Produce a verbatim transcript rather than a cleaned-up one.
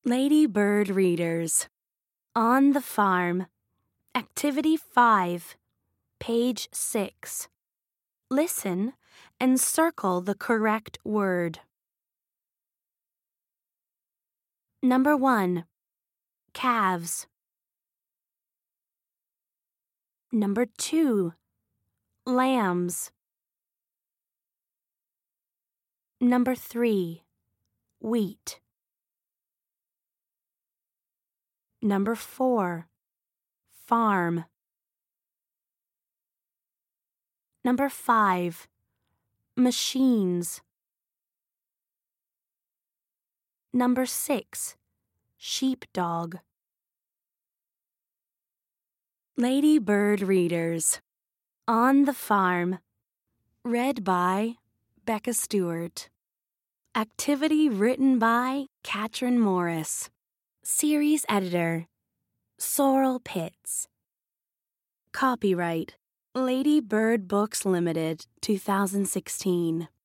Lady Bird Readers. On the Farm. Activity five. Page six. Listen and circle the correct word. Number one. Calves. Number two. Lambs. Number three. Wheat. Number four. Farm. Number five. Machines. Number six. Sheepdog. Lady Bird Readers. On the Farm. Read by Becca Stewart. Activity written by Katrin Morris. Series editor, Sorrel Pitts. Copyright, Lady Bird Books Limited, two thousand sixteen.